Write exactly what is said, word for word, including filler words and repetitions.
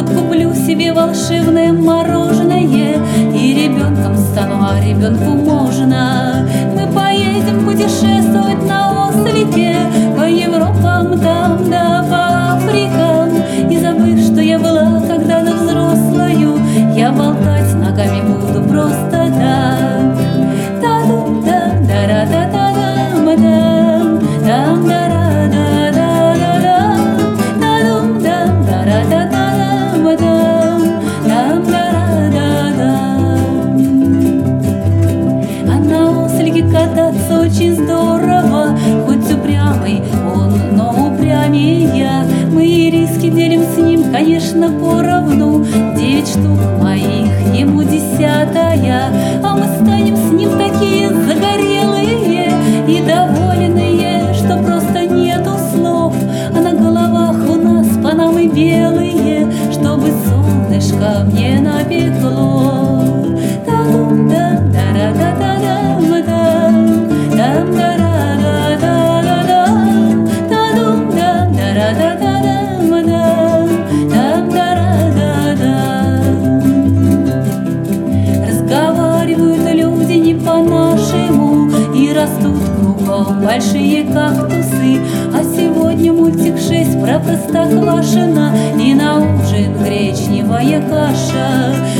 Вот куплю себе волшебное мороженое и ребенком стану, а ребенку можно. Мы поедем путешествовать на ослике по Европам там да по Африкам. И забыв, что я была когда-то взрослою, я болтать ногами буду просто так. Та-дум-дам, да-ра-та-та-дам, дам, дам, да-ра-да-да-да-дам, та-дум-дам, да-ра-та-та-дам, дам, дам, да-ра-да-дам. А на ослике кататься очень здорово, хоть упрямый он, но упрямее я. Мы и риски делим с ним, конечно, поровну. Девять штук моих, ему десятая. А мы станем с ним такие загорелые и довольные, что просто нету слов. А на головах у нас панамы белые, чтобы солнышко мне напекло. Та-дум-дам, да-ра-да-да-дам, дам, дам, да-ра-да-да-да-дам, та-дум-дам, да-ра-да-да-дам, дам, дам, да-ра-да-дам. Разговаривают люди не по-нашему, и растут кругом большие кактусы. А сегодня мультик шесть про Простоквашино, и на ужин гречневая каша.